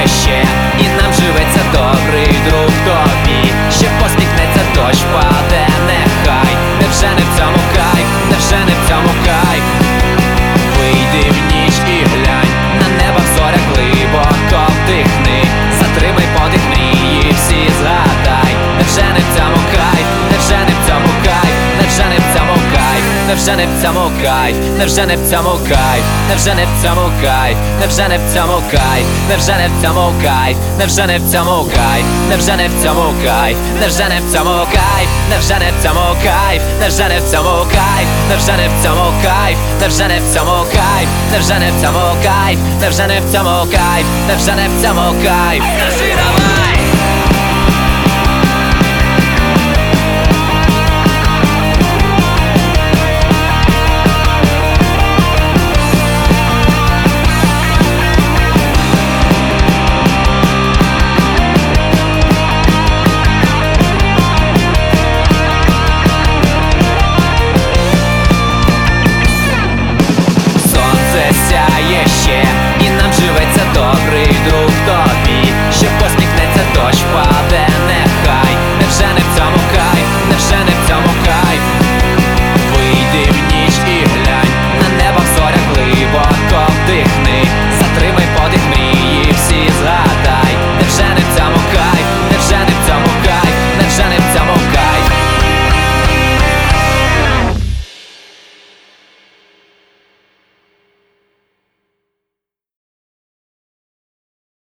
ще, і нам живеться добрий друг тобі. Ще посміхнеться, дощ паде, нехай. Невже не в цьому кайф, невже не в цьому кайф? Вийди в ніч і глянь, на небо в зорях глибоко вдихни. Затримай подих, мрії всі згадай. Невже не в цьому кайф, невже не в цьому кайф, невже не в цьому кайф, невже не в цьому кайф, невже не в цьому кайф, невже не в цьому кайф, невже не в цьому кайф, невже не в цьому кайф, невже не в цьому кайф, невже не в цьому кайф, невже не в цьому кайф, невже не в цьому кайф, невже не в цьому кайф, невже не в цьому кайф, невже не в цьому кайф, невже не в цьому кайф, невже не в цьому кайф, невже не в цьому кайф.